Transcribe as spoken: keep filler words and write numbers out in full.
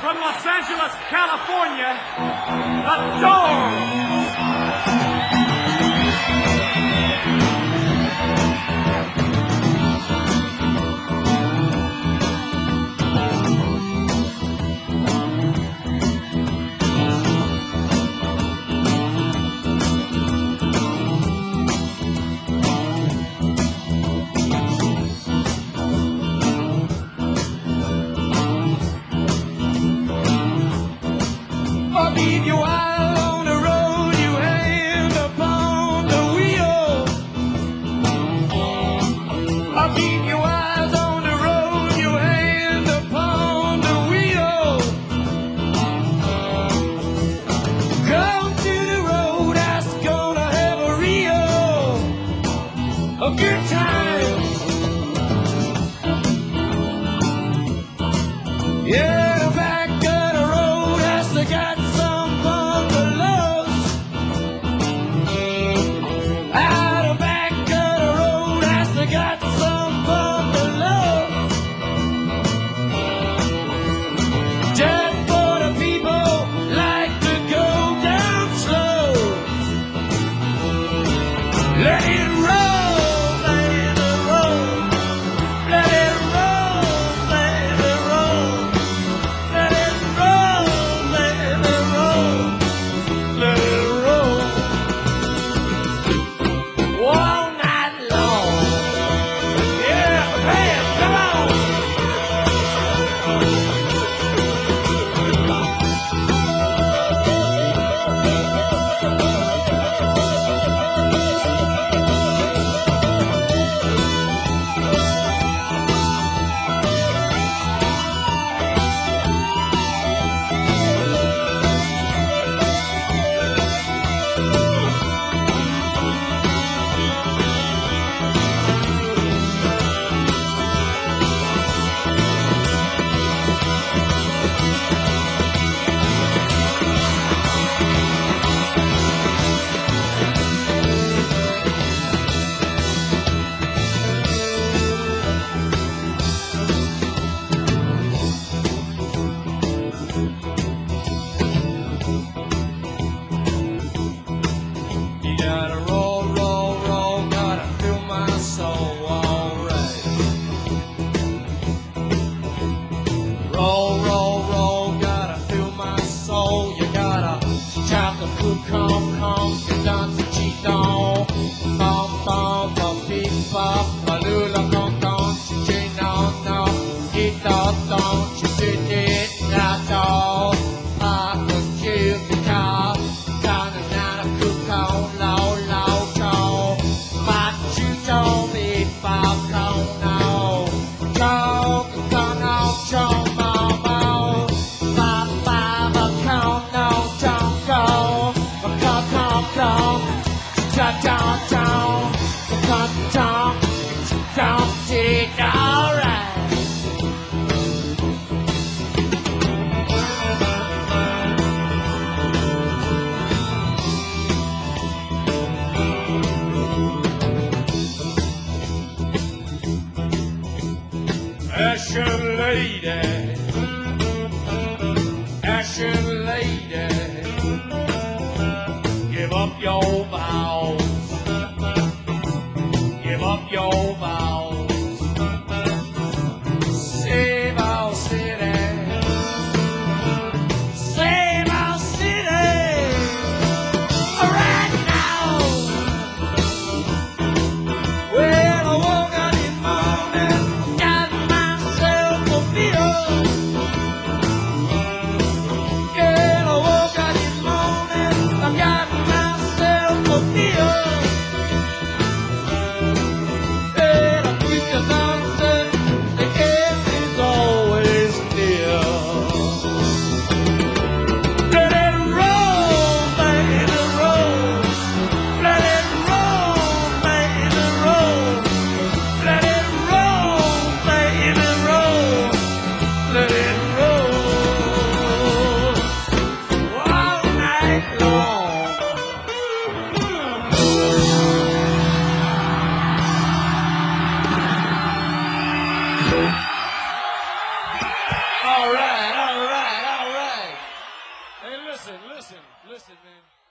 from Los Angeles, California, The Doors. Leave you while on the road, you hand upon the wheel. I'll keep your eyes on the road, you hand upon the wheel. Come to the road, that's gonna have a real, a good time. Yeah, the back of the road has to get Ashen lady, ashen lady, give up your vows, give up your vows, save our city, save our city, right now. Well, I woke up this morning, got myself a feel. Girl, I woke up this morning, I got myself a feel. Listen, listen, listen, man.